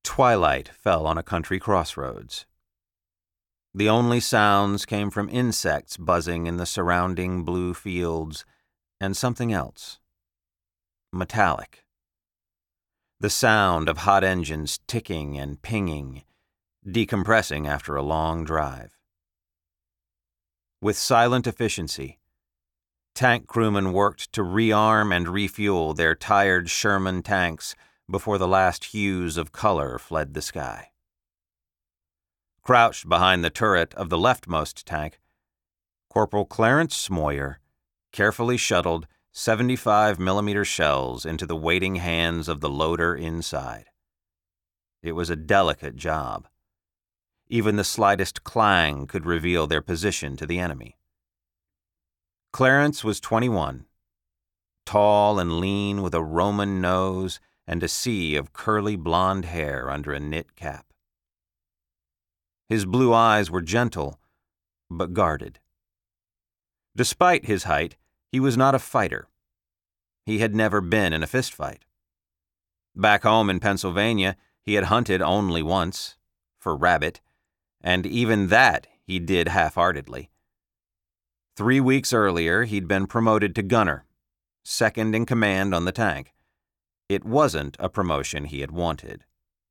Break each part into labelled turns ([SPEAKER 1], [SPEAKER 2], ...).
[SPEAKER 1] Twilight fell on a country crossroads. The only sounds came from insects buzzing in the surrounding blue fields and something else. Metallic. The sound of hot engines ticking and pinging, decompressing after a long drive. With silent efficiency, tank crewmen worked to rearm and refuel their tired Sherman tanks before the last hues of color fled the sky. Crouched behind the turret of the leftmost tank, Corporal Clarence Smoyer carefully shuttled 75mm shells into the waiting hands of the loader inside. It was a delicate job. Even the slightest clang could reveal their position to the enemy. Clarence was 21, tall and lean with a Roman nose and a sea of curly blonde hair under a knit cap. His blue eyes were gentle, but guarded. Despite his height, he was not a fighter. He had never been in a fistfight. Back home in Pennsylvania, he had hunted only once, for rabbit, and even that he did half-heartedly. 3 weeks earlier, he'd been promoted to gunner, second in command on the tank. It wasn't a promotion he had wanted.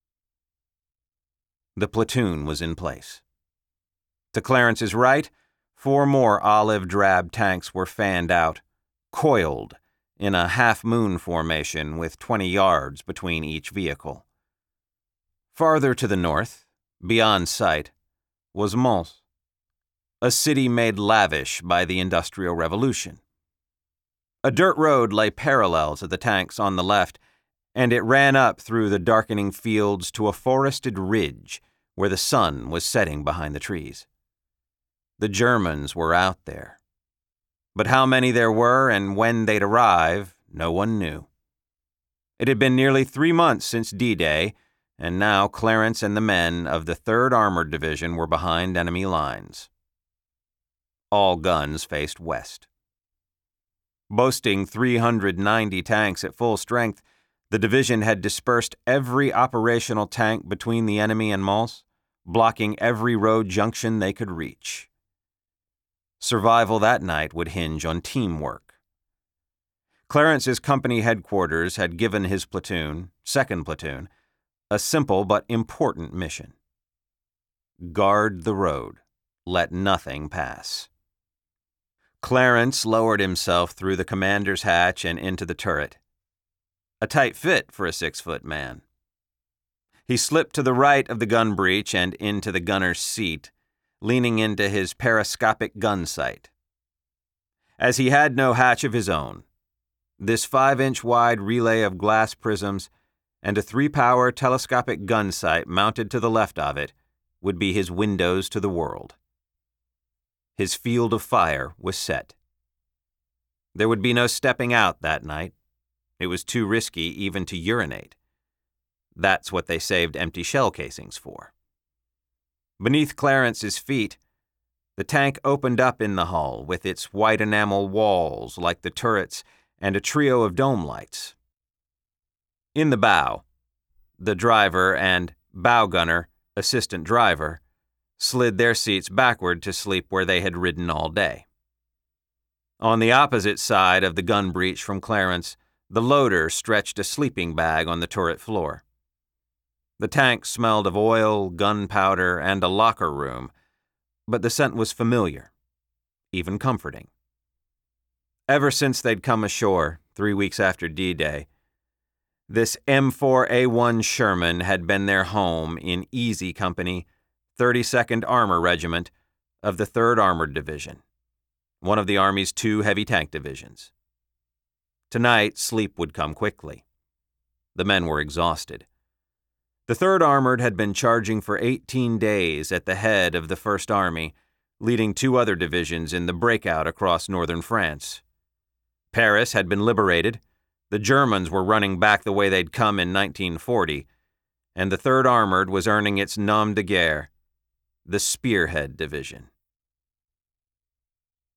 [SPEAKER 1] The platoon was in place. To Clarence's right, 4 more olive-drab tanks were fanned out, coiled, in a half-moon formation with 20 yards between each vehicle. Farther to the north, beyond sight, was Mons, a city made lavish by the Industrial Revolution. A dirt road lay parallel to the tanks on the left, and it ran up through the darkening fields to a forested ridge where the sun was setting behind the trees. The Germans were out there. But how many there were and when they'd arrive, no one knew. It had been nearly 3 months since D-Day, and now Clarence and the men of the 3rd Armored Division were behind enemy lines. All guns faced west. Boasting 390 tanks at full strength, the division had dispersed every operational tank between the enemy and Mons, blocking every road junction they could reach. Survival that night would hinge on teamwork. Clarence's company headquarters had given his platoon, 2nd Platoon, a simple but important mission. Guard the road. Let nothing pass. Clarence lowered himself through the commander's hatch and into the turret. A tight fit for a 6-foot man. He slipped to the right of the gun breech and into the gunner's seat, leaning into his periscopic gun sight. As he had no hatch of his own, this 5-inch wide relay of glass prisms and a 3-power telescopic gun sight mounted to the left of it would be his windows to the world. His field of fire was set. There would be no stepping out that night. It was too risky even to urinate. That's what they saved empty shell casings for. Beneath Clarence's feet, the tank opened up in the hull with its white enamel walls like the turrets and a trio of dome lights. In the bow, the driver and bow gunner, assistant driver, slid their seats backward to sleep where they had ridden all day. On the opposite side of the gun breech from Clarence, the loader stretched a sleeping bag on the turret floor. The tank smelled of oil, gunpowder, and a locker room, but the scent was familiar, even comforting. Ever since they'd come ashore 3 weeks after D-Day, this M4A1 Sherman had been their home in Easy Company, 32nd Armor Regiment of the 3rd Armored Division, one of the Army's 2 heavy tank divisions. Tonight, sleep would come quickly. The men were exhausted. The 3rd Armored had been charging for 18 days at the head of the 1st Army, leading 2 other divisions in the breakout across northern France. Paris had been liberated, the Germans were running back the way they'd come in 1940, and the 3rd Armored was earning its nom de guerre, the Spearhead Division.